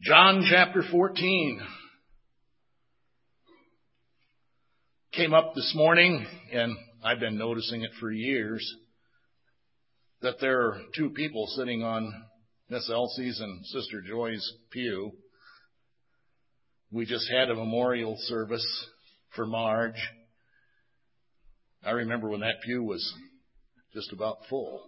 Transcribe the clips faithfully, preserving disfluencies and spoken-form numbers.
John chapter fourteen came up this morning, and I've been noticing it for years, that there are two people sitting on Miss Elsie's and Sister Joy's pew. We just had a memorial service for Marge. I remember when that pew was just about full.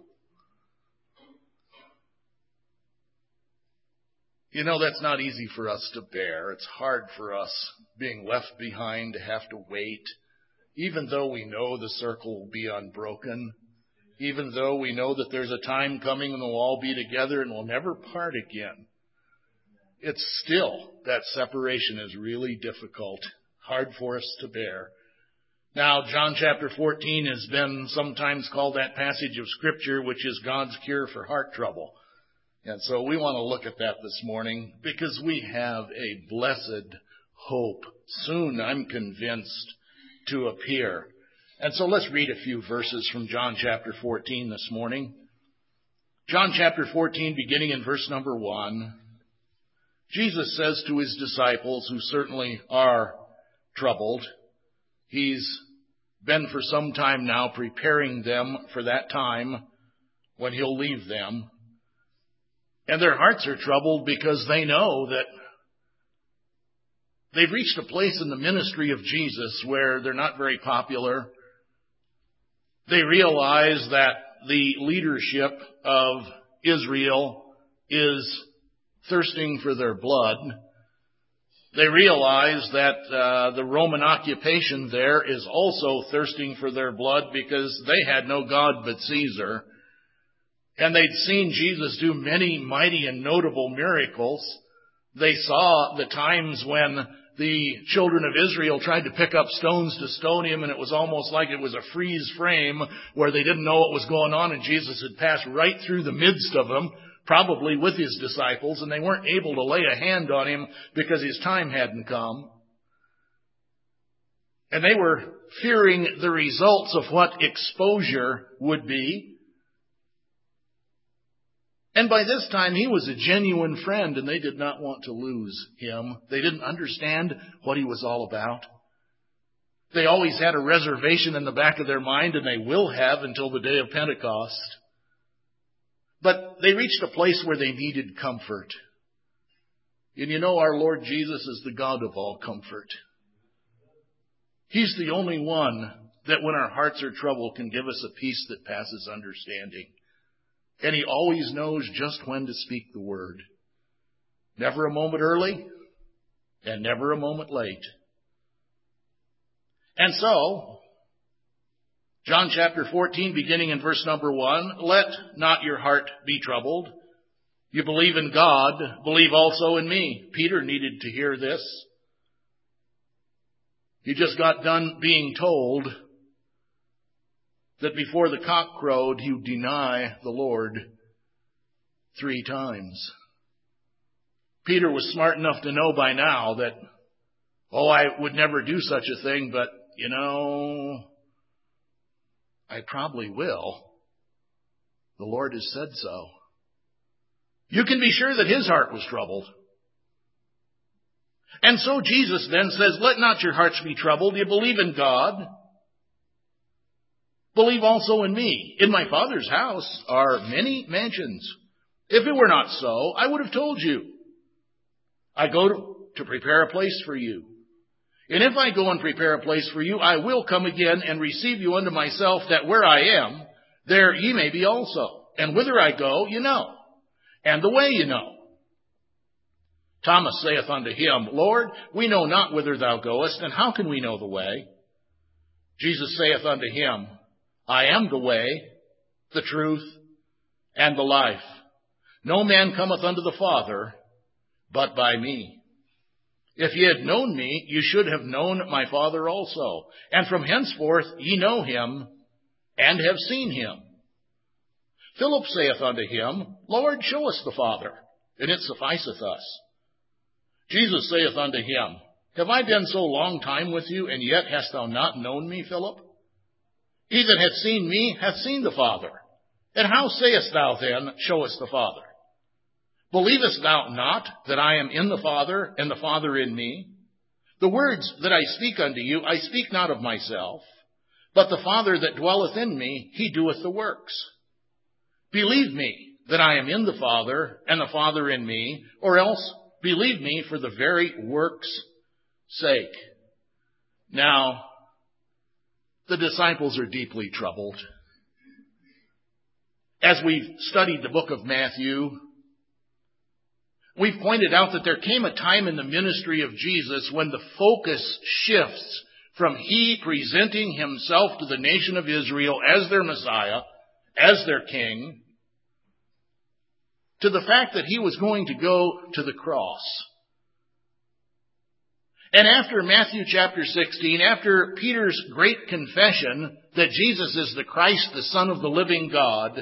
You know, that's not easy for us to bear. It's hard for us being left behind to have to wait, even though we know the circle will be unbroken, even though we know that there's a time coming when we'll all be together and we'll never part again. It's still, that separation is really difficult, hard for us to bear. Now, John chapter fourteen has been sometimes called that passage of Scripture, which is God's cure for heart trouble. And so we want to look at that this morning because we have a blessed hope, soon, I'm convinced, to appear. And so let's read a few verses from John chapter fourteen this morning. John chapter fourteen, beginning in verse number one. Jesus says to his disciples, who certainly are troubled, he's been for some time now preparing them for that time when he'll leave them. And their hearts are troubled because they know that they've reached a place in the ministry of Jesus where they're not very popular. They realize that the leadership of Israel is thirsting for their blood. They realize that uh, the Roman occupation there is also thirsting for their blood because they had no God but Caesar. And they'd seen Jesus do many mighty and notable miracles. They saw the times when the children of Israel tried to pick up stones to stone him, and it was almost like it was a freeze frame where they didn't know what was going on, and Jesus had passed right through the midst of them, probably with his disciples, and they weren't able to lay a hand on him because his time hadn't come. And they were fearing the results of what exposure would be. And by this time, he was a genuine friend, and they did not want to lose him. They didn't understand what he was all about. They always had a reservation in the back of their mind, and they will have until the day of Pentecost. But they reached a place where they needed comfort. And you know, our Lord Jesus is the God of all comfort. He's the only one that when our hearts are troubled can give us a peace that passes understanding. And he always knows just when to speak the word. Never a moment early and never a moment late. And so, John chapter fourteen, beginning in verse number one, let not your heart be troubled. You believe in God, believe also in me. Peter needed to hear this. He just got done being told that before the cock crowed, he would deny the Lord three times. Peter was smart enough to know by now that, oh, I would never do such a thing, but, you know, I probably will. The Lord has said so. You can be sure that his heart was troubled. And so Jesus then says, let not your hearts be troubled. You believe in God. Believe also in me. In my Father's house are many mansions. If it were not so, I would have told you. I go to, to prepare a place for you. And if I go and prepare a place for you, I will come again and receive you unto myself, that where I am, there ye may be also. And whither I go, you know, and the way you know. Thomas saith unto him, Lord, we know not whither thou goest, and how can we know the way? Jesus saith unto him, I am the way, the truth, and the life. No man cometh unto the Father but by me. If ye had known me, you should have known my Father also. And from henceforth ye know him, and have seen him. Philip saith unto him, Lord, show us the Father, and it sufficeth us. Jesus saith unto him, Have I been so long time with you, and yet hast thou not known me, Philip? He that hath seen me hath seen the Father. And how sayest thou then, Show us the Father? Believest thou not that I am in the Father, and the Father in me? The words that I speak unto you, I speak not of myself, but the Father that dwelleth in me, he doeth the works. Believe me that I am in the Father, and the Father in me, or else believe me for the very works' sake. Now, the disciples are deeply troubled. As we've studied the book of Matthew, we've pointed out that there came a time in the ministry of Jesus when the focus shifts from he presenting himself to the nation of Israel as their Messiah, as their king, to the fact that he was going to go to the cross. And after Matthew chapter sixteen, after Peter's great confession that Jesus is the Christ, the Son of the living God,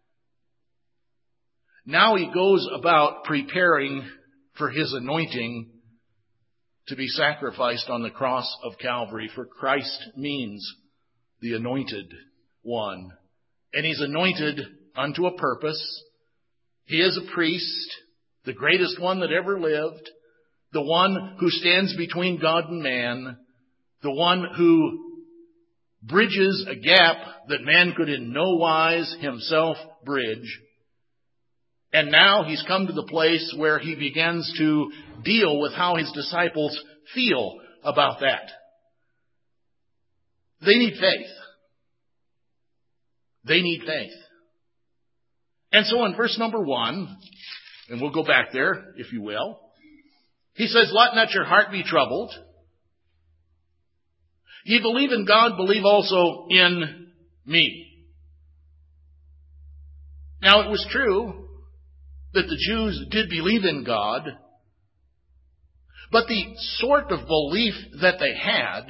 now he goes about preparing for his anointing to be sacrificed on the cross of Calvary. For Christ means the anointed one. And he's anointed unto a purpose. He is a priest, the greatest one that ever lived, the one who stands between God and man, the one who bridges a gap that man could in no wise himself bridge. And now he's come to the place where he begins to deal with how his disciples feel about that. They need faith. They need faith. And so in verse number one, and we'll go back there, if you will, he says, let not your heart be troubled. Ye believe in God, believe also in me. Now it was true that the Jews did believe in God, but the sort of belief that they had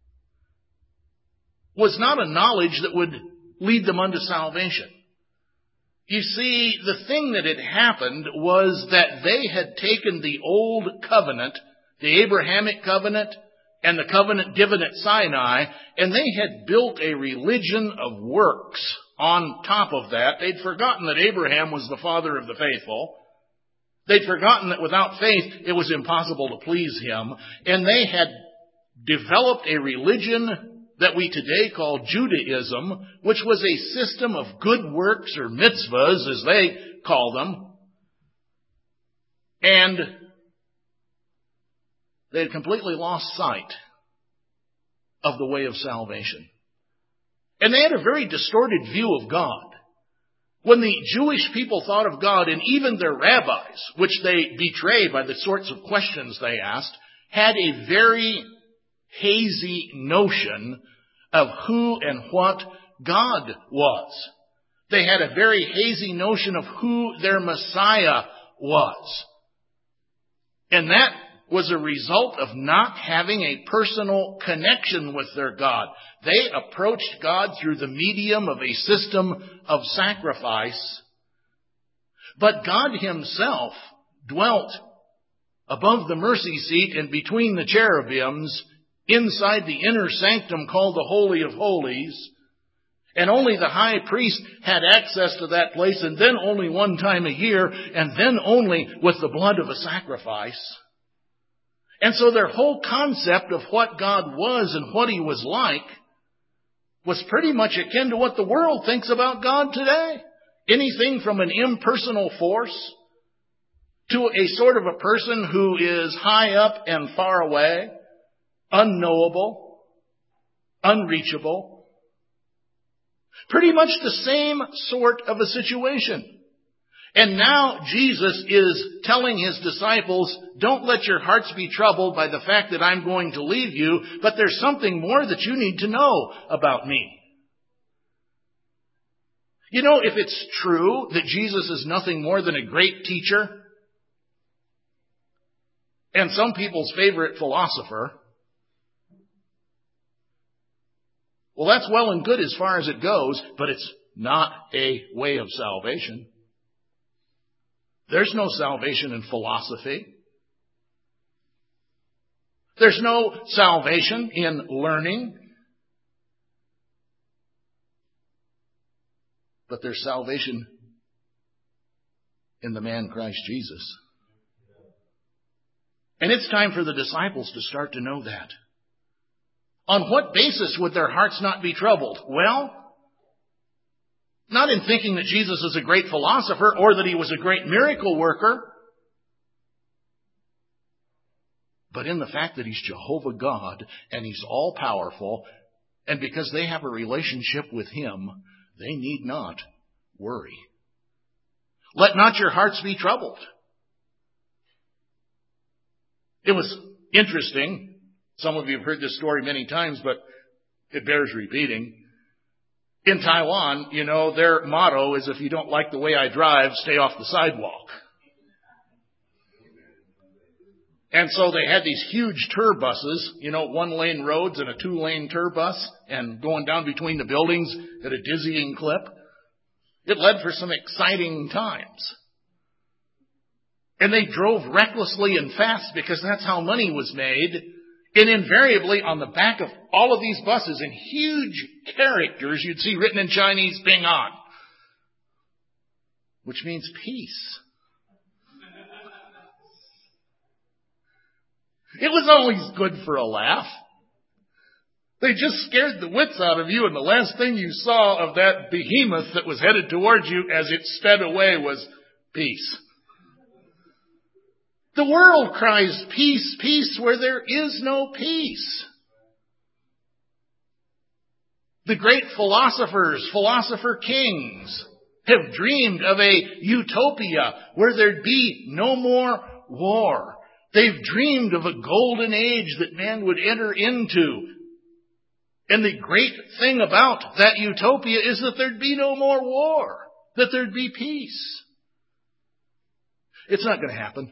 was not a knowledge that would lead them unto salvation. You see, the thing that had happened was that they had taken the old covenant, the Abrahamic covenant, and the covenant given at Sinai, and they had built a religion of works on top of that. They'd forgotten that Abraham was the father of the faithful. They'd forgotten that without faith it was impossible to please him. And they had developed a religion that we today call Judaism, which was a system of good works, or mitzvahs as they call them. And they had completely lost sight of the way of salvation. And they had a very distorted view of God. When the Jewish people thought of God, and even their rabbis, which they betray by the sorts of questions they asked, had a very hazy notion of who and what God was. They had a very hazy notion of who their Messiah was. And that was a result of not having a personal connection with their God. They approached God through the medium of a system of sacrifice. But God himself dwelt above the mercy seat and between the cherubims inside the inner sanctum called the Holy of Holies. And only the high priest had access to that place, and then only one time a year, and then only with the blood of a sacrifice. And so their whole concept of what God was and what he was like was pretty much akin to what the world thinks about God today. Anything from an impersonal force to a sort of a person who is high up and far away, unknowable, unreachable. Pretty much the same sort of a situation. And now Jesus is telling his disciples, don't let your hearts be troubled by the fact that I'm going to leave you, but there's something more that you need to know about me. You know, if it's true that Jesus is nothing more than a great teacher, and some people's favorite philosopher, well, that's well and good as far as it goes, but it's not a way of salvation. There's no salvation in philosophy. There's no salvation in learning. But there's salvation in the man Christ Jesus. And it's time for the disciples to start to know that. On what basis would their hearts not be troubled? Well, not in thinking that Jesus is a great philosopher or that he was a great miracle worker, but in the fact that he's Jehovah God and he's all-powerful, and because they have a relationship with him, they need not worry. Let not your hearts be troubled. It was interesting. Some of you have heard this story many times, but it bears repeating. In Taiwan, you know, their motto is, if you don't like the way I drive, stay off the sidewalk. And so they had these huge tour buses, you know, one-lane roads and a two-lane tour bus, and going down between the buildings at a dizzying clip. It led for some exciting times. And they drove recklessly and fast because that's how money was made. And invariably on the back of all of these buses in huge characters, you'd see written in Chinese, Ping An, which means peace. It was always good for a laugh. They just scared the wits out of you, and the last thing you saw of that behemoth that was headed towards you as it sped away was peace. The world cries peace, peace, where there is no peace. The great philosophers, philosopher kings, have dreamed of a utopia where there'd be no more war. They've dreamed of a golden age that man would enter into. And the great thing about that utopia is that there'd be no more war, that there'd be peace. It's not going to happen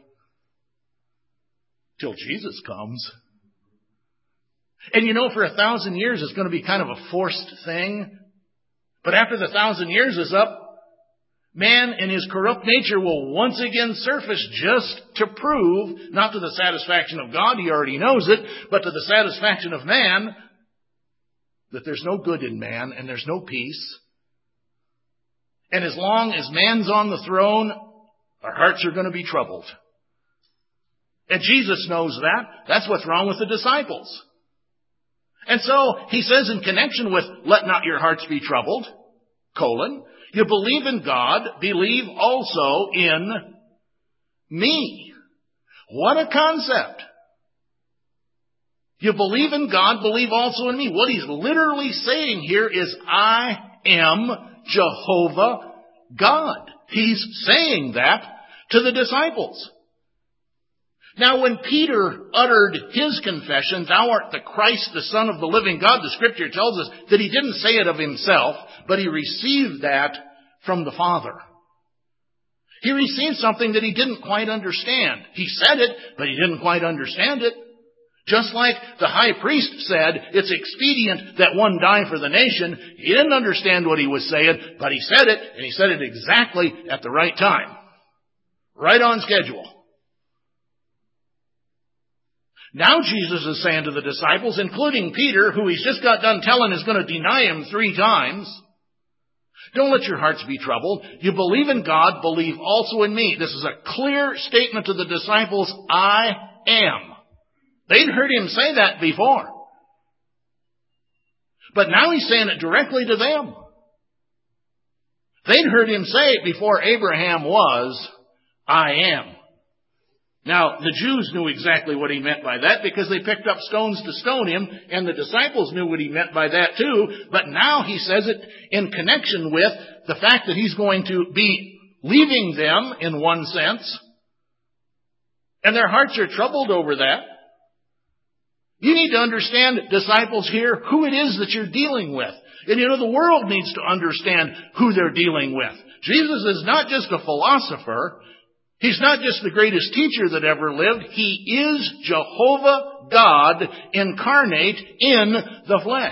till Jesus comes. And you know, for a thousand years it's going to be kind of a forced thing. But after the thousand years is up, man in his corrupt nature will once again surface just to prove, not to the satisfaction of God, he already knows it, but to the satisfaction of man, that there's no good in man and there's no peace. And as long as man's on the throne, our hearts are going to be troubled. And Jesus knows that. That's what's wrong with the disciples. And so he says in connection with let not your hearts be troubled, colon, you believe in God, believe also in me. What a concept. You believe in God, believe also in me. What he's literally saying here is, I am Jehovah God. He's saying that to the disciples. Now, when Peter uttered his confession, thou art the Christ, the Son of the living God, the Scripture tells us that he didn't say it of himself, but he received that from the Father. He received something that he didn't quite understand. He said it, but he didn't quite understand it. Just like the high priest said, it's expedient that one die for the nation. He didn't understand what he was saying, but he said it, and he said it exactly at the right time. Right on schedule. Now Jesus is saying to the disciples, including Peter, who he's just got done telling is going to deny him three times, don't let your hearts be troubled. You believe in God, believe also in me. This is a clear statement to the disciples, I am. They'd heard him say that before. But now he's saying it directly to them. They'd heard him say it before Abraham was, I am. Now, the Jews knew exactly what he meant by that because they picked up stones to stone him, and the disciples knew what he meant by that too. But now he says it in connection with the fact that he's going to be leaving them in one sense, and their hearts are troubled over that. You need to understand, disciples here, who it is that you're dealing with. And you know, the world needs to understand who they're dealing with. Jesus is not just a philosopher. He's not just the greatest teacher that ever lived. He is Jehovah God incarnate in the flesh.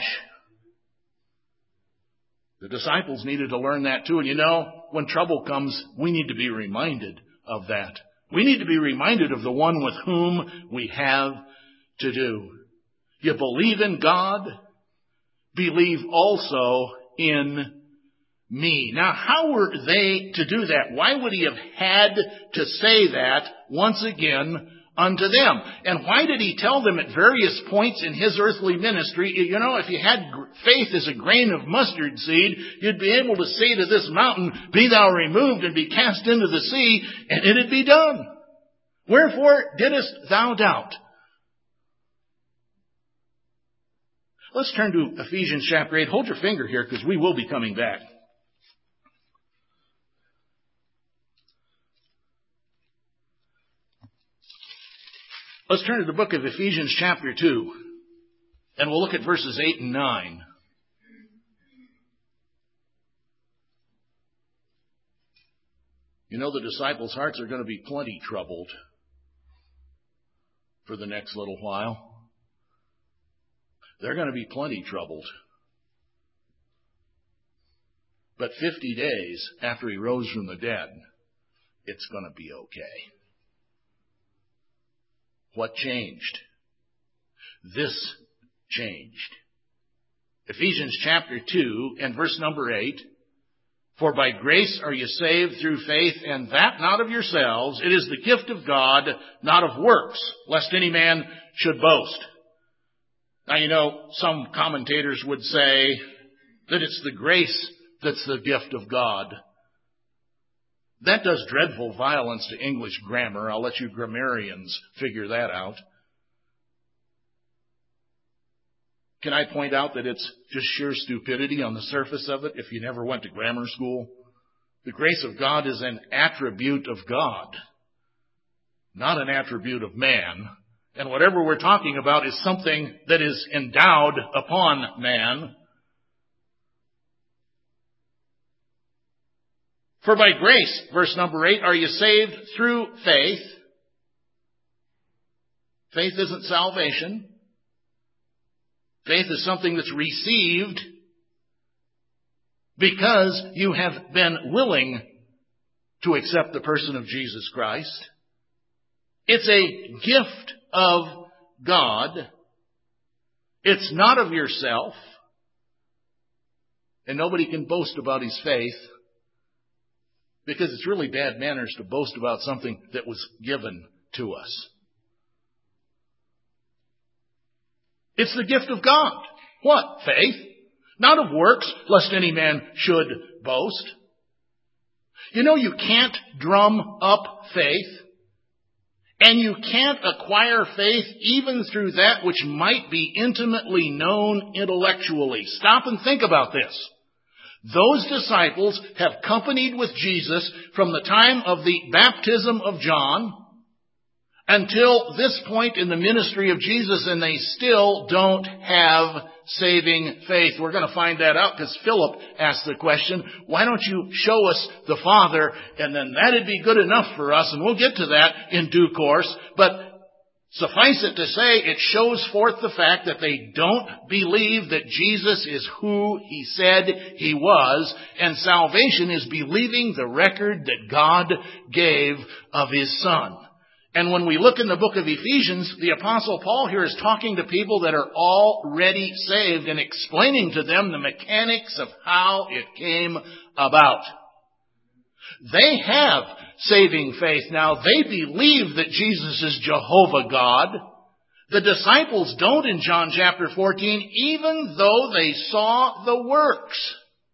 The disciples needed to learn that too. And you know, when trouble comes, we need to be reminded of that. We need to be reminded of the one with whom we have to do. You believe in God, believe also in me. Now, how were they to do that? Why would he have had to say that once again unto them? And why did he tell them at various points in his earthly ministry, you know, if you had faith as a grain of mustard seed, you'd be able to say to this mountain, be thou removed and be cast into the sea, and it'd be done. Wherefore didst thou doubt? Let's turn to Ephesians chapter eight. Hold your finger here because we will be coming back. Let's turn to the book of Ephesians chapter two, and we'll look at verses eight and nine. You know, the disciples' hearts are going to be plenty troubled for the next little while. They're going to be plenty troubled. But fifty days after he rose from the dead, it's going to be okay. What changed? This changed. Ephesians chapter two and verse number eight. For by grace are you saved through faith, and that not of yourselves. It is the gift of God, not of works, lest any man should boast. Now, you know, some commentators would say that it's the grace that's the gift of God. That does dreadful violence to English grammar. I'll let you grammarians figure that out. Can I point out that it's just sheer stupidity on the surface of it if you never went to grammar school? The grace of God is an attribute of God, not an attribute of man. And whatever we're talking about is something that is endowed upon man. For by grace, verse number eight, are you saved through faith. Faith isn't salvation. Faith is something that's received because you have been willing to accept the person of Jesus Christ. It's a gift of God. It's not of yourself. And nobody can boast about his faith because it's really bad manners to boast about something that was given to us. It's the gift of God. What? Faith. Not of works, lest any man should boast. You know, you can't drum up faith. And you can't acquire faith even through that which might be intimately known intellectually. Stop and think about this. Those disciples have companied with Jesus from the time of the baptism of John until this point in the ministry of Jesus, and they still don't have saving faith. We're going to find that out because Philip asked the question, why don't you show us the Father, and then that'd be good enough for us, and we'll get to that in due course. But suffice it to say, it shows forth the fact that they don't believe that Jesus is who he said he was, and salvation is believing the record that God gave of his Son. And when we look in the book of Ephesians, the Apostle Paul here is talking to people that are already saved and explaining to them the mechanics of how it came about. They have saving faith now. They believe that Jesus is Jehovah God. The disciples don't in John chapter fourteen, even though they saw the works.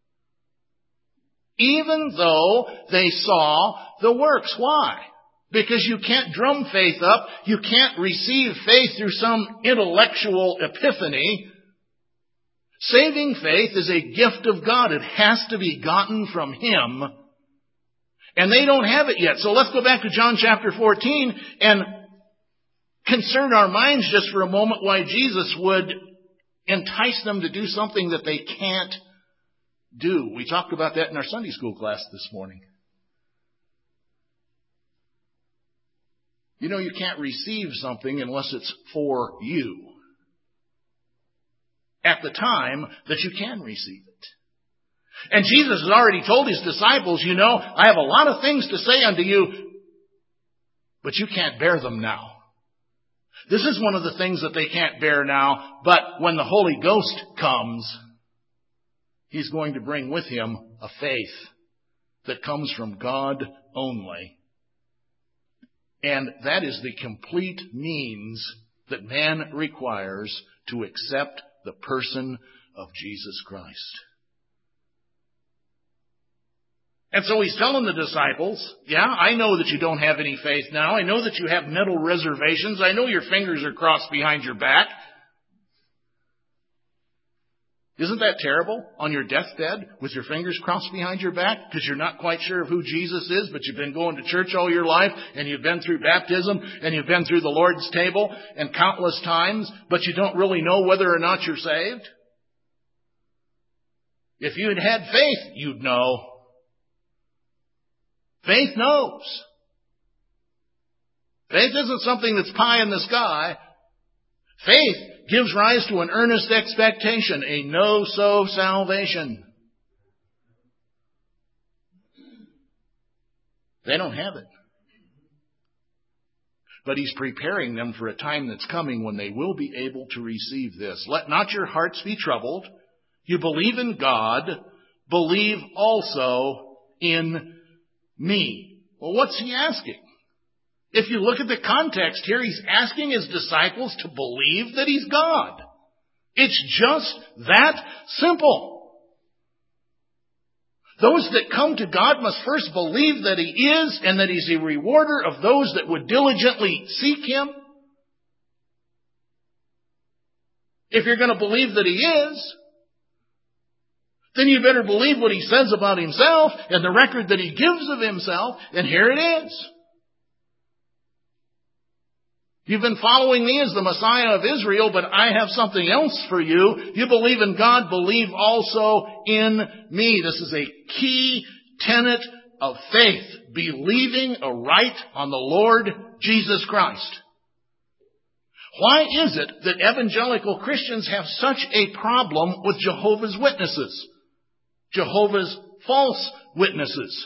Even though they saw the works. Why? Because you can't drum faith up. You can't receive faith through some intellectual epiphany. Saving faith is a gift of God. It has to be gotten from him. And they don't have it yet. So let's go back to John chapter fourteen and concern our minds just for a moment why Jesus would entice them to do something that they can't do. We talked about that in our Sunday school class this morning. You know, you can't receive something unless it's for you at the time that you can receive it. And Jesus has already told his disciples, you know, I have a lot of things to say unto you, but you can't bear them now. This is one of the things that they can't bear now, but when the Holy Ghost comes, He's going to bring with him a faith that comes from God only. And that is the complete means that man requires to accept the person of Jesus Christ. And so he's telling the disciples, yeah, I know that you don't have any faith now. I know that you have mental reservations. I know your fingers are crossed behind your back. Isn't that terrible on your deathbed with your fingers crossed behind your back because you're not quite sure of who Jesus is, but you've been going to church all your life and you've been through baptism and you've been through the Lord's table and countless times, but you don't really know whether or not you're saved? If you had had faith, you'd know. Faith knows. Faith isn't something that's pie in the sky. Faith gives rise to an earnest expectation, a no-so salvation. They don't have it. But he's preparing them for a time that's coming when they will be able to receive this. Let not your hearts be troubled. You believe in God. Believe also in me. Well, what's he asking? If you look at the context here, he's asking his disciples to believe that he's God. It's just that simple. Those that come to God must first believe that he is and that he's a rewarder of those that would diligently seek him. If you're going to believe that he is, then you better believe what he says about himself and the record that he gives of himself. And here it is. You've been following me as the Messiah of Israel, but I have something else for you. You believe in God, believe also in me. This is a key tenet of faith, believing aright on the Lord Jesus Christ. Why is it that evangelical Christians have such a problem with Jehovah's Witnesses? Jehovah's false witnesses.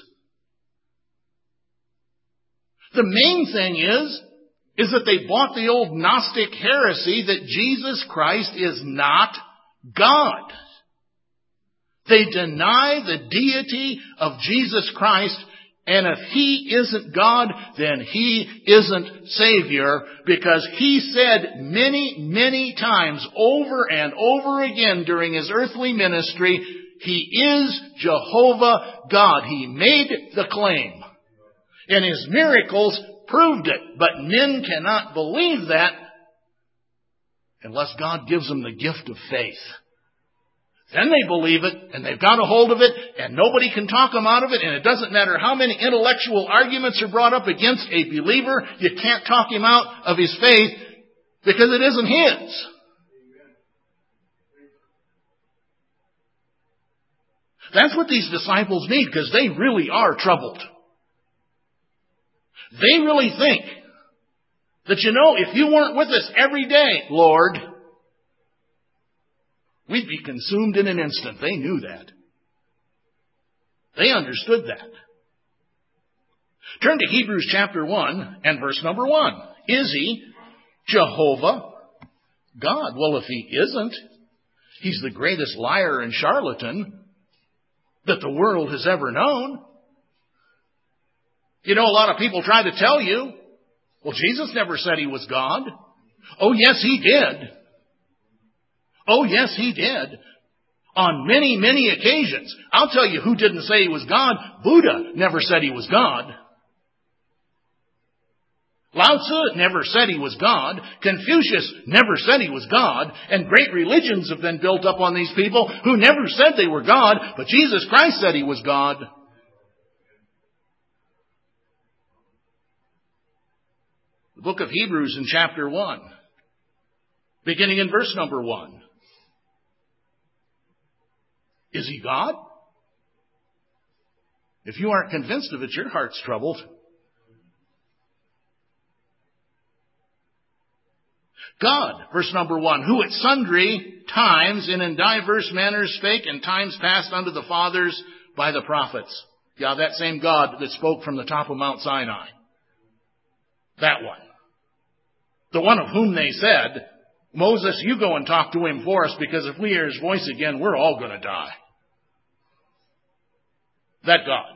The main thing is, is that they bought the old Gnostic heresy that Jesus Christ is not God. They deny the deity of Jesus Christ, and if he isn't God, then he isn't Savior, because he said many, many times over and over again during his earthly ministry, he is Jehovah God. He made the claim. And his miracles proved it. But men cannot believe that unless God gives them the gift of faith. Then they believe it, and they've got a hold of it, and nobody can talk them out of it, and it doesn't matter how many intellectual arguments are brought up against a believer, you can't talk him out of his faith because it isn't his. That's what these disciples need, because they really are troubled. They really think that, you know, if you weren't with us every day, Lord, we'd be consumed in an instant. They knew that. They understood that. Turn to Hebrews chapter one and verse number one. Is he Jehovah God? Well, if he isn't, he's the greatest liar and charlatan that the world has ever known. You know, a lot of people try to tell you, well, Jesus never said he was God. Oh, yes, he did. Oh, yes, he did. On many, many occasions. I'll tell you who didn't say he was God. Buddha never said he was God. Lao Tzu never said he was God. Confucius never said he was God. And great religions have been built up on these people who never said they were God, but Jesus Christ said he was God. The book of Hebrews in chapter one, beginning in verse number one. Is he God? If you aren't convinced of it, your heart's troubled. God, verse number one, who at sundry times and in diverse manners spake in times past unto the fathers by the prophets. Yeah, that same God that spoke from the top of Mount Sinai. That one. The one of whom they said, Moses, you go and talk to him for us, because if we hear his voice again, we're all going to die. That God.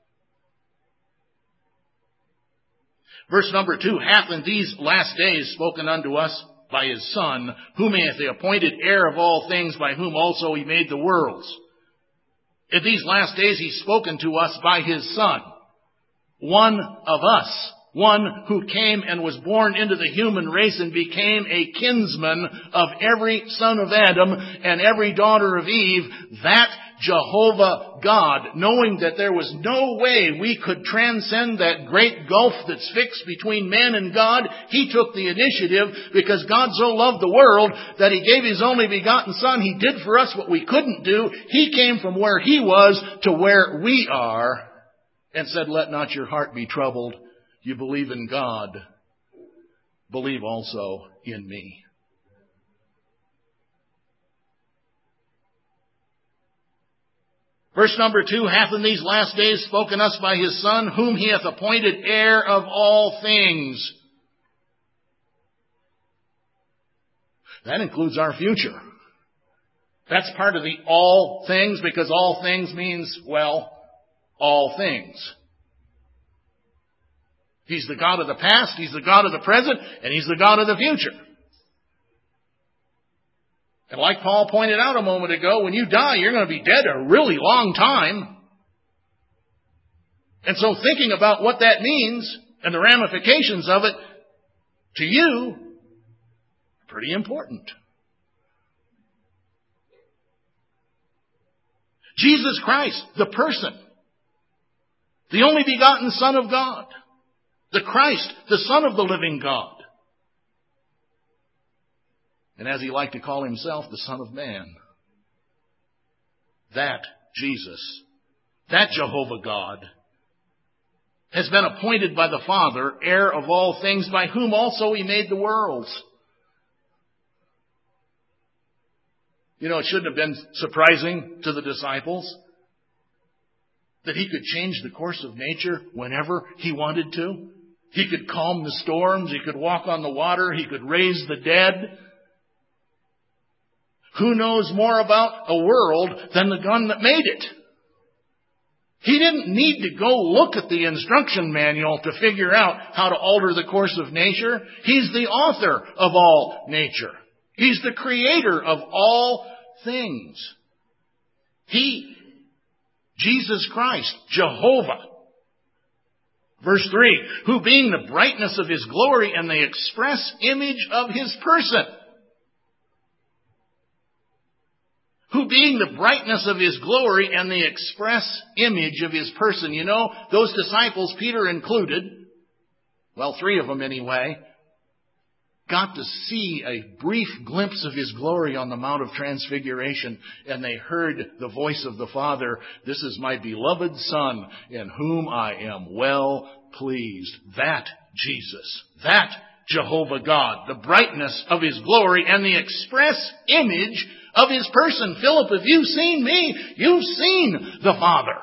Verse number two, hath in these last days spoken unto us by his Son, whom he hath appointed heir of all things, by whom also he made the worlds. In these last days he's spoken to us by his Son, one of us, one who came and was born into the human race and became a kinsman of every son of Adam and every daughter of Eve, that Jehovah God, knowing that there was no way we could transcend that great gulf that's fixed between man and God, he took the initiative because God so loved the world that he gave his only begotten Son. He did for us what we couldn't do. He came from where he was to where we are and said, let not your heart be troubled. You believe in God, believe also in me. Verse number two, hath in these last days spoken us by his Son, whom he hath appointed heir of all things. That includes our future. That's part of the all things, because all things means, well, all things. He's the God of the past, he's the God of the present, and he's the God of the future. And like Paul pointed out a moment ago, when you die, you're going to be dead a really long time. And so thinking about what that means and the ramifications of it to you, pretty important. Jesus Christ, the person, the only begotten Son of God, the Christ, the Son of the living God. And as he liked to call himself, the Son of Man. That Jesus, that Jehovah God, has been appointed by the Father, heir of all things, by whom also he made the worlds. You know, it shouldn't have been surprising to the disciples that he could change the course of nature whenever he wanted to. He could calm the storms. He could walk on the water. He could raise the dead. Who knows more about a world than the one that made it? He didn't need to go look at the instruction manual to figure out how to alter the course of nature. He's the author of all nature. He's the creator of all things. He, Jesus Christ, Jehovah. Verse three, who being the brightness of his glory and the express image of his person. Who being the brightness of his glory and the express image of his person. You know, those disciples, Peter included, well, three of them anyway, got to see a brief glimpse of his glory on the Mount of Transfiguration, and they heard the voice of the Father, this is my beloved Son, in whom I am well pleased. That Jesus, that Jehovah God, the brightness of his glory and the express image of his person. Philip, if you've seen me, you've seen the Father.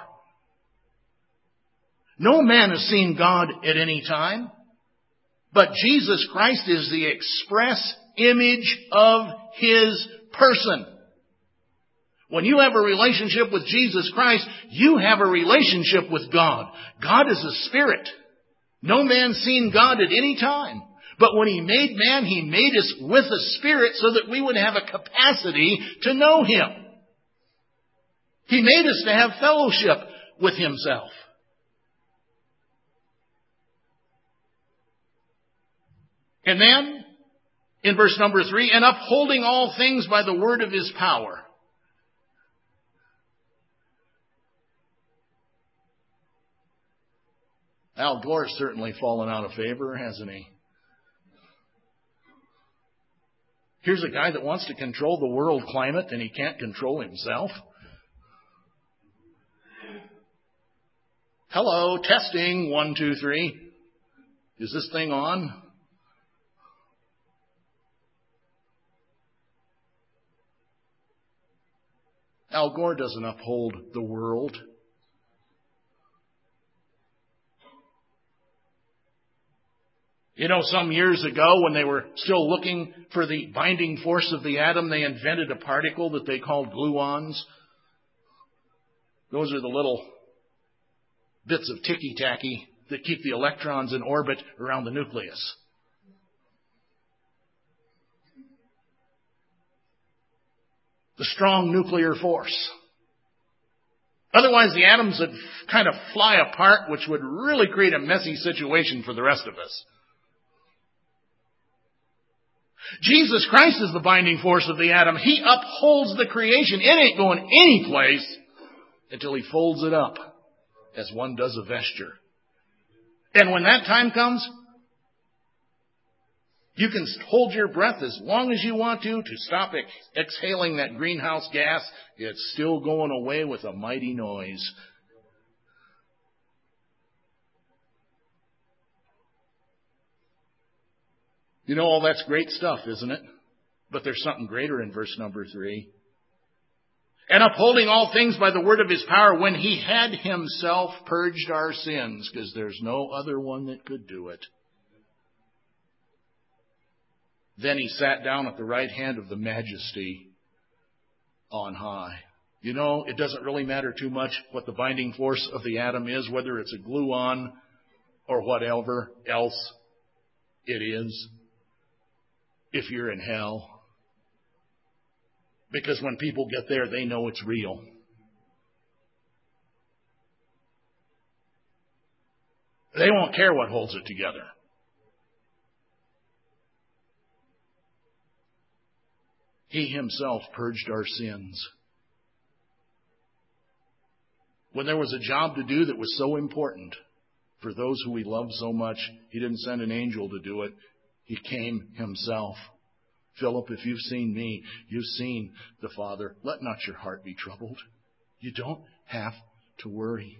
No man has seen God at any time. But Jesus Christ is the express image of his person. When you have a relationship with Jesus Christ, you have a relationship with God. God is a spirit. No man's seen God at any time. But when he made man, he made us with a spirit so that we would have a capacity to know him. He made us to have fellowship with himself. And then, in verse number three, and upholding all things by the word of his power. Al Gore's certainly fallen out of favor, hasn't he? Here's a guy that wants to control the world climate and he can't control himself. Hello, testing, one, two, three. Is this thing on? Al Gore doesn't uphold the world. You know, some years ago when they were still looking for the binding force of the atom, they invented a particle that they called gluons. Those are the little bits of ticky-tacky that keep the electrons in orbit around the nucleus. The strong nuclear force. Otherwise, the atoms would kind of fly apart, which would really create a messy situation for the rest of us. Jesus Christ is the binding force of the atom. He upholds the creation. It ain't going any place until He folds it up as one does a vesture. And when that time comes, you can hold your breath as long as you want to to stop ex- exhaling that greenhouse gas. It's still going away with a mighty noise. You know, all that's great stuff, isn't it? But there's something greater in verse number three. And upholding all things by the word of His power, when He had Himself purged our sins, because there's no other one that could do it. Then He sat down at the right hand of the Majesty on high. You know, it doesn't really matter too much what the binding force of the atom is, whether it's a gluon or whatever else it is, if you're in hell. Because when people get there, they know it's real. They won't care what holds it together. He Himself purged our sins. When there was a job to do that was so important for those who He loved so much, He didn't send an angel to do it. He came Himself. Philip, if you've seen me, you've seen the Father. Let not your heart be troubled. You don't have to worry.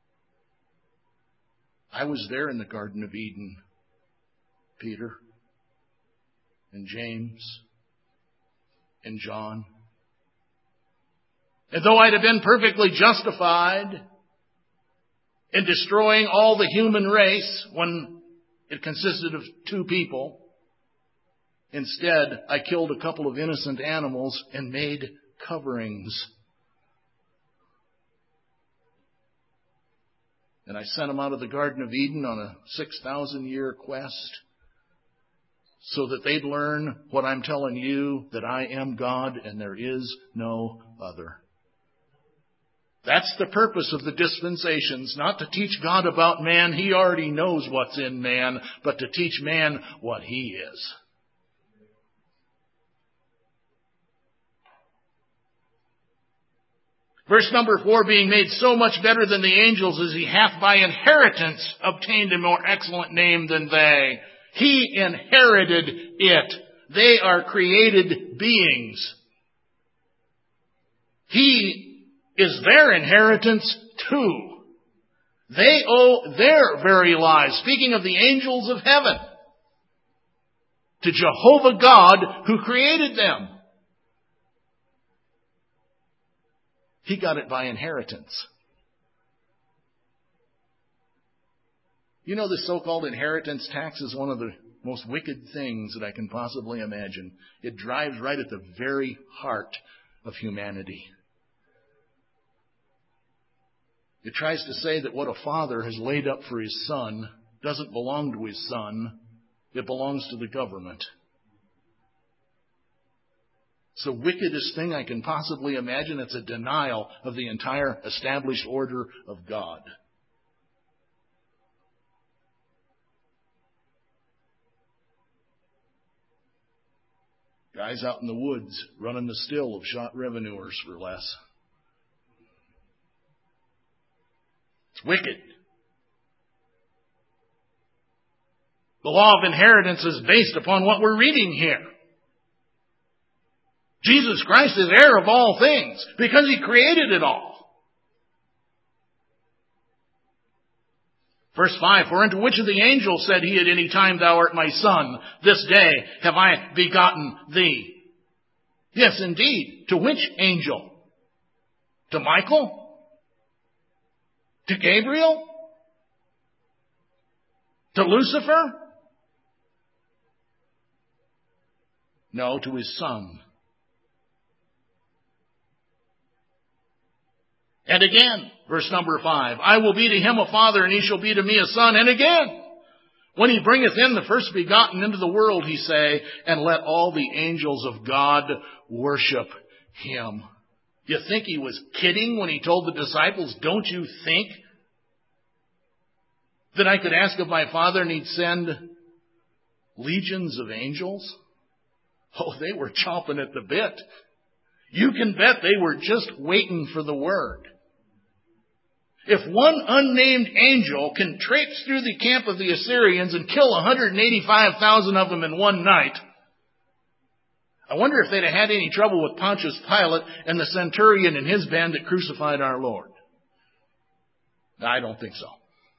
I was there in the Garden of Eden, Peter and James and John. And though I'd have been perfectly justified in destroying all the human race when it consisted of two people, instead I killed a couple of innocent animals and made coverings. And I sent them out of the Garden of Eden on a six thousand year quest so that they'd learn what I'm telling you, that I am God and there is no other. That's the purpose of the dispensations, not to teach God about man. He already knows what's in man, but to teach man what He is. Verse number four, being made so much better than the angels as He hath by inheritance obtained a more excellent name than they. He inherited it. They are created beings. He is their inheritance too. They owe their very lives, speaking of the angels of heaven, to Jehovah God who created them. He got it by inheritance. You know, the so-called inheritance tax is one of the most wicked things that I can possibly imagine. It drives right at the very heart of humanity. It tries to say that what a father has laid up for his son doesn't belong to his son. It belongs to the government. It's the wickedest thing I can possibly imagine. It's a denial of the entire established order of God. Guys out in the woods running the still have shot revenuers for less. It's wicked. The law of inheritance is based upon what we're reading here. Jesus Christ is heir of all things because He created it all. Verse five, for unto which of the angels said He at any time, Thou art my son, this day have I begotten thee? Yes, indeed. To which angel? To Michael? To Gabriel? To Lucifer? No, to His Son. And And again, verse number five, I will be to him a father, and he shall be to me a son. And again, when he bringeth in the first begotten into the world, he say, and let all the angels of God worship him. You think he was kidding when he told the disciples, don't you think that I could ask of my Father and he'd send legions of angels? Oh, they were chomping at the bit. You can bet they were just waiting for the word. If one unnamed angel can traipse through the camp of the Assyrians and kill one hundred eighty-five thousand of them in one night, I wonder if they'd have had any trouble with Pontius Pilate and the centurion and his band that crucified our Lord. I don't think so.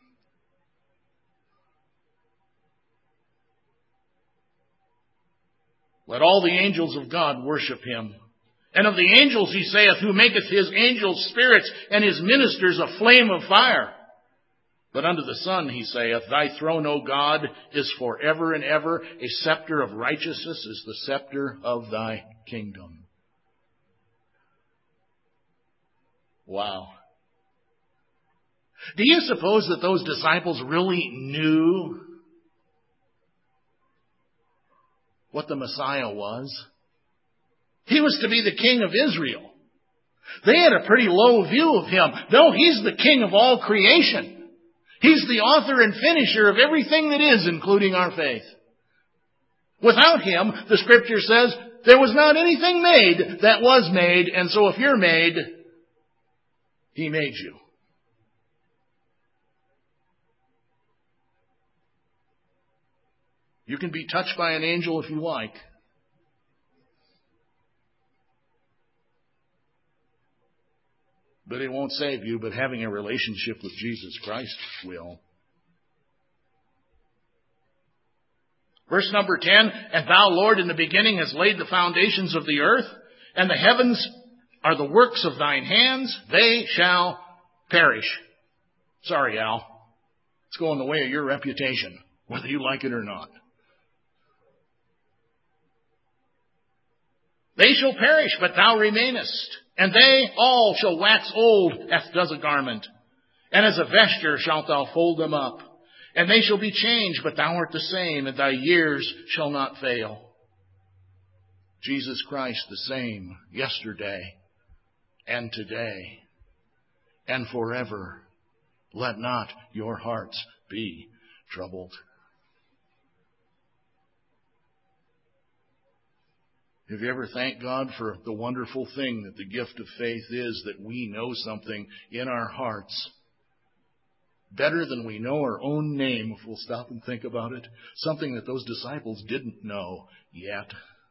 Let all the angels of God worship him. And of the angels he saith, who maketh his angels spirits and his ministers a flame of fire. But unto the Son he saith, thy throne, O God, is forever and ever. A scepter of righteousness is the scepter of thy kingdom. Wow. Do you suppose that those disciples really knew what the Messiah was? He was to be the King of Israel. They had a pretty low view of him. No, he's the King of all creation. He's the author and finisher of everything that is, including our faith. Without him, the Scripture says, there was not anything made that was made, and so if you're made, he made you. You can be touched by an angel if you like. But it won't save you, but having a relationship with Jesus Christ will. Verse number ten, and thou, Lord, in the beginning hast laid the foundations of the earth, and the heavens are the works of thine hands, they shall perish. Sorry, Al. It's going the way of your reputation, whether you like it or not. They shall perish, but thou remainest. And they all shall wax old as does a garment. And as a vesture shalt thou fold them up. And they shall be changed, but thou art the same, and thy years shall not fail. Jesus Christ the same yesterday and today and forever. Let not your hearts be troubled. Have you ever thanked God for the wonderful thing that the gift of faith is, that we know something in our hearts better than we know our own name, if we'll stop and think about it? Something that those disciples didn't know yet.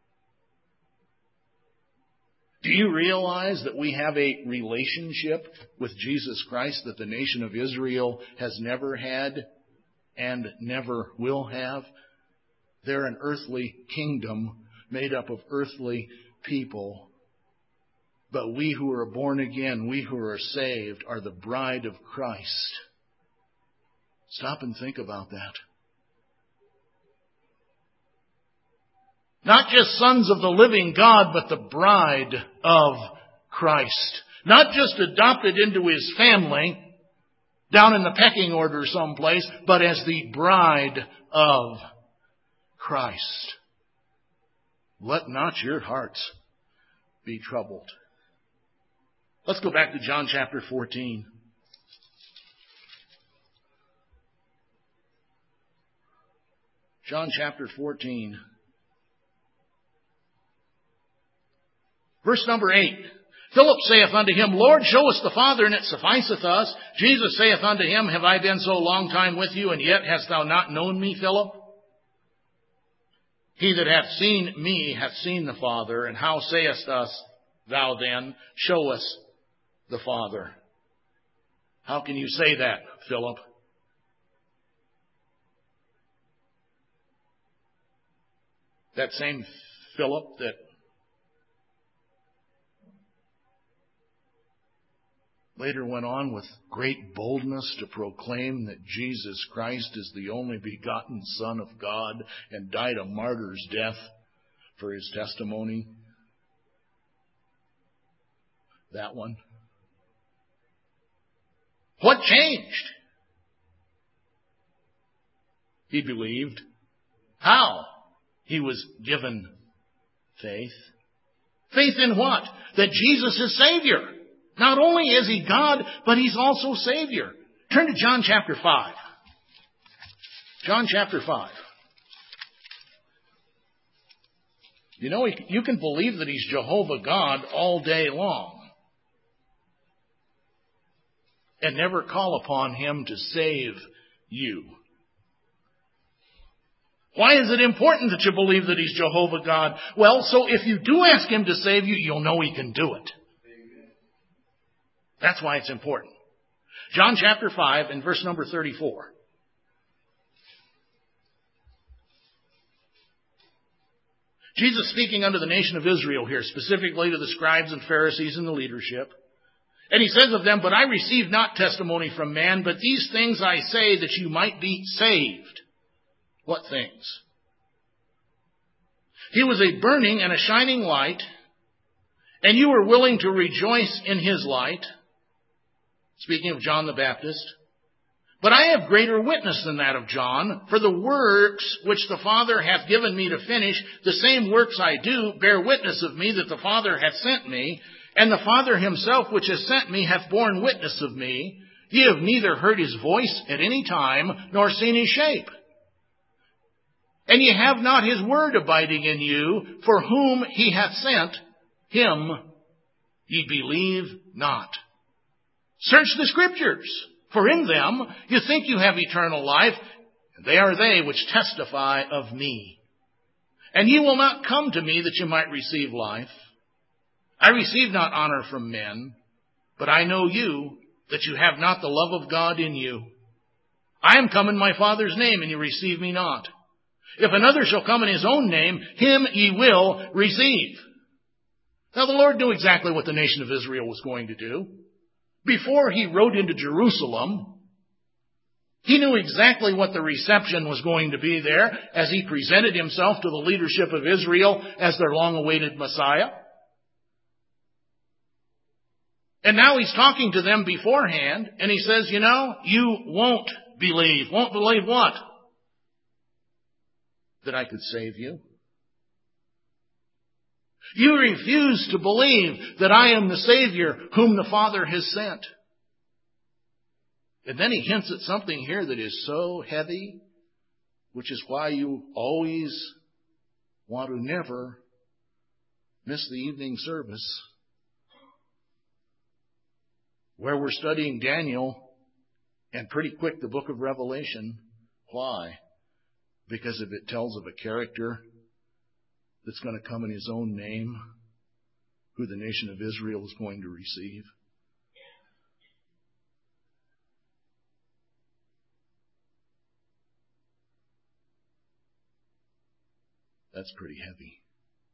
Do you realize that we have a relationship with Jesus Christ that the nation of Israel has never had and never will have? They're an earthly kingdom made up of earthly people. But we who are born again, we who are saved, are the bride of Christ. Stop and think about that. Not just sons of the living God, but the bride of Christ. Not just adopted into his family, down in the pecking order someplace, but as the bride of Christ. Let not your hearts be troubled. Let's go back to John chapter fourteen. John chapter fourteen. Verse number eight. Philip saith unto him, Lord, show us the Father, and it sufficeth us. Jesus saith unto him, Have I been so long time with you, and yet hast thou not known me, Philip? He that hath seen me hath seen the Father, and how sayest us thou then, Show us the Father? How can you say that, Philip? That same Philip that later went on with great boldness to proclaim that Jesus Christ is the only begotten Son of God and died a martyr's death for his testimony. That one. What changed? He believed. How? He was given faith. Faith in what? That Jesus is Savior. Not only is He God, but He's also Savior. Turn to John chapter five. John chapter five. You know, you can believe that He's Jehovah God all day long and never call upon Him to save you. Why is it important that you believe that He's Jehovah God? Well, so if you do ask Him to save you, you'll know He can do it. That's why it's important. John chapter five and verse number thirty-four. Jesus speaking unto the nation of Israel here, specifically to the scribes and Pharisees and the leadership. And He says of them, but I receive not testimony from man, but these things I say that you might be saved. What things? He was a burning and a shining light, and you were willing to rejoice in His light. Speaking of John the Baptist. But I have greater witness than that of John, for the works which the Father hath given me to finish, the same works I do, bear witness of me that the Father hath sent me, and the Father Himself which has sent me hath borne witness of me. Ye have neither heard His voice at any time, nor seen His shape. And ye have not His word abiding in you, for whom He hath sent, Him ye believe not. Search the Scriptures, for in them you think you have eternal life, and they are they which testify of me. And ye will not come to me that you might receive life. I receive not honor from men, but I know you, that you have not the love of God in you. I am come in my Father's name, and you receive me not. If another shall come in his own name, him ye will receive. Now the Lord knew exactly what the nation of Israel was going to do. Before He rode into Jerusalem, He knew exactly what the reception was going to be there as He presented Himself to the leadership of Israel as their long-awaited Messiah. And now He's talking to them beforehand, and He says, you know, you won't believe. Won't believe what? That I could save you. You refuse to believe that I am the Savior whom the Father has sent. And then He hints at something here that is so heavy, which is why you always want to never miss the evening service, where we're studying Daniel and pretty quick the book of Revelation. Why? Because if it tells of a character that's going to come in His own name, who the nation of Israel is going to receive. That's pretty heavy.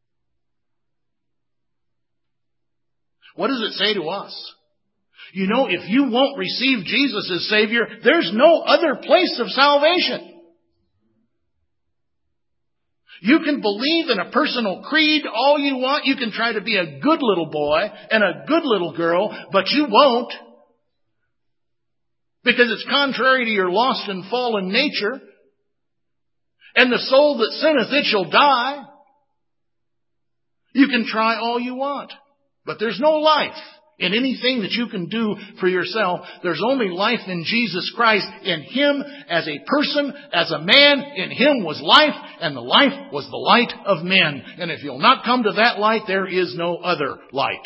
What does it say to us? You know, if you won't receive Jesus as Savior, there's no other place of salvation. You can believe in a personal creed all you want. You can try to be a good little boy and a good little girl, but you won't. Because it's contrary to your lost and fallen nature. And the soul that sinneth, it shall die. You can try all you want, but there's no life in anything that you can do for yourself. There's only life in Jesus Christ. In Him as a person, as a man, in Him was life, and the life was the light of men. And if you'll not come to that light, there is no other light.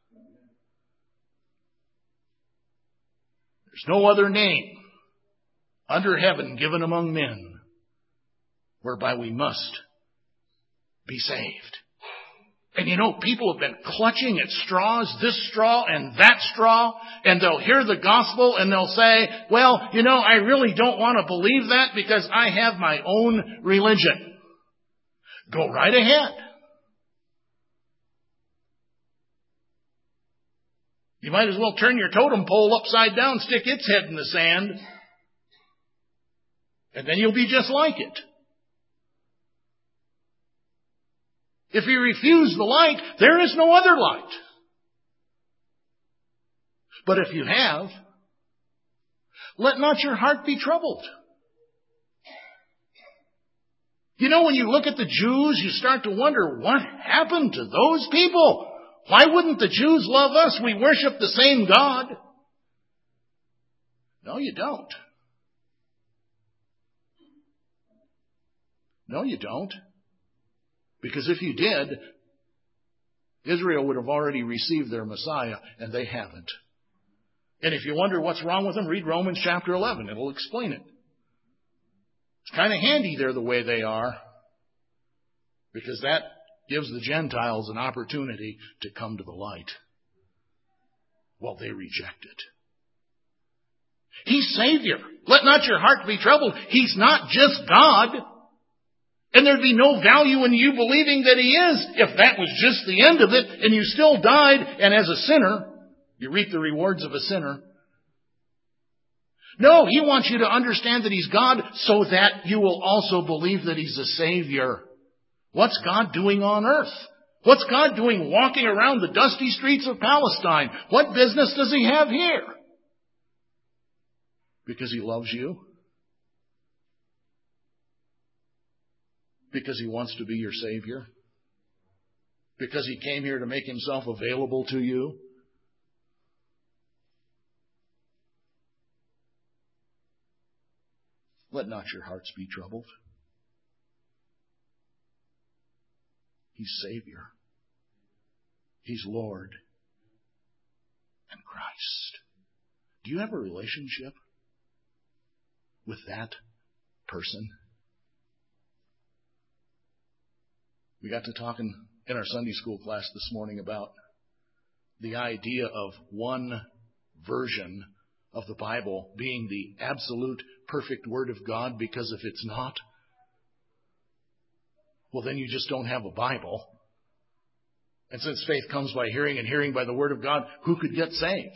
There's no other name under heaven given among men whereby we must be saved. And you know, people have been clutching at straws, this straw and that straw, and they'll hear the gospel and they'll say, well, you know, I really don't want to believe that because I have my own religion. Go right ahead. You might as well turn your totem pole upside down, stick its head in the sand, and then you'll be just like it. If you refuse the light, there is no other light. But if you have, Let not your heart be troubled. You know, when you look at the Jews, you start to wonder, what happened to those people? Why wouldn't the Jews love us? We worship the same God. No, you don't. No, you don't. Because if you did, Israel would have already received their Messiah, and they haven't. And if you wonder what's wrong with them, read Romans chapter eleven. It'll explain it. It's kind of handy they're the way they are, because that gives the Gentiles an opportunity to come to the light. Well, they reject it. He's Savior. Let not your heart be troubled. He's not just God. And there'd be no value in you believing that He is if that was just the end of it and you still died, and as a sinner, you reap the rewards of a sinner. No, He wants you to understand that He's God so that you will also believe that He's a Savior. What's God doing on earth? What's God doing walking around the dusty streets of Palestine? What business does He have here? Because He loves you? Because He wants to be your Savior? Because He came here to make Himself available to you? Let not your hearts be troubled. He's Savior. He's Lord and Christ. Do you have a relationship with that person? We got to talking in our Sunday school class this morning about the idea of one version of the Bible being the absolute perfect Word of God, because if it's not, well, then you just don't have a Bible. And since faith comes by hearing and hearing by the Word of God, who could get saved?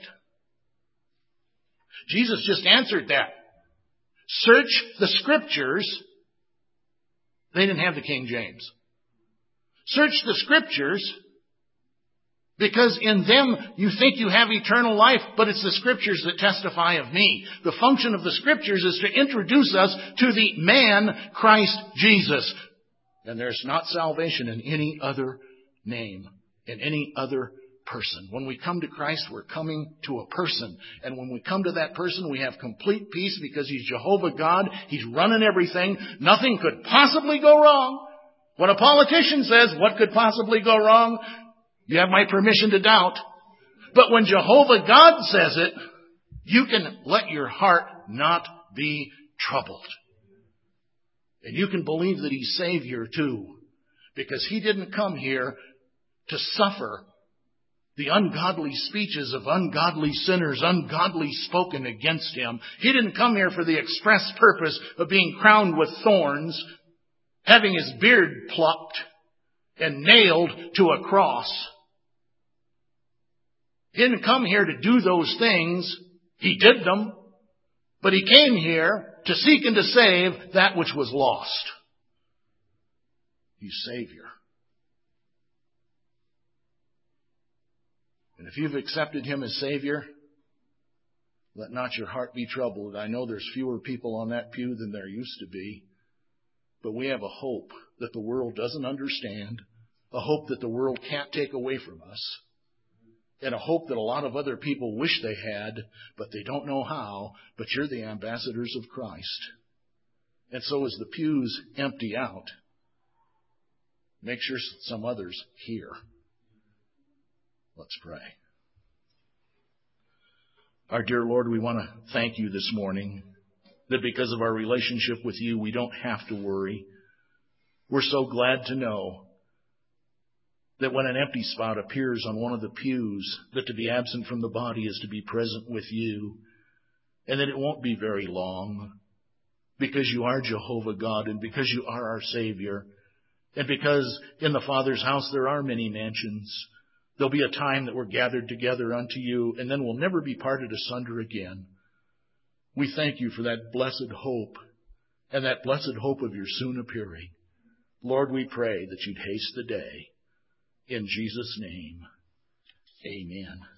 Jesus just answered that. Search the Scriptures. They didn't have the King James. Search the Scriptures, because in them you think you have eternal life, but it's the Scriptures that testify of me. The function of the Scriptures is to introduce us to the man, Christ Jesus. And there's not salvation in any other name, in any other person. When we come to Christ, we're coming to a person. And when we come to that person, we have complete peace because He's Jehovah God. He's running everything. Nothing could possibly go wrong. When a politician says, what could possibly go wrong? You have my permission to doubt. But when Jehovah God says it, you can let your heart not be troubled. And you can believe that He's Savior too. Because He didn't come here to suffer the ungodly speeches of ungodly sinners, ungodly spoken against Him. He didn't come here for the express purpose of being crowned with thorns, having His beard plucked and nailed to a cross. He didn't come here to do those things. He did them. But He came here to seek and to save that which was lost. He's Savior. And if you've accepted Him as Savior, let not your heart be troubled. I know there's fewer people on that pew than there used to be. But we have a hope that the world doesn't understand, a hope that the world can't take away from us, and a hope that a lot of other people wish they had, but they don't know how. But you're the ambassadors of Christ. And so as the pews empty out, make sure some others hear. Let's pray. Our dear Lord, we want to thank You this morning that because of our relationship with You, we don't have to worry. We're so glad to know that when an empty spot appears on one of the pews, that to be absent from the body is to be present with You, and that it won't be very long, because You are Jehovah God, and because You are our Savior, and because in the Father's house there are many mansions. There'll be a time that we're gathered together unto You, and then we'll never be parted asunder again. We thank You for that blessed hope, and that blessed hope of Your soon appearing. Lord, we pray that You'd haste the day. In Jesus' name, amen.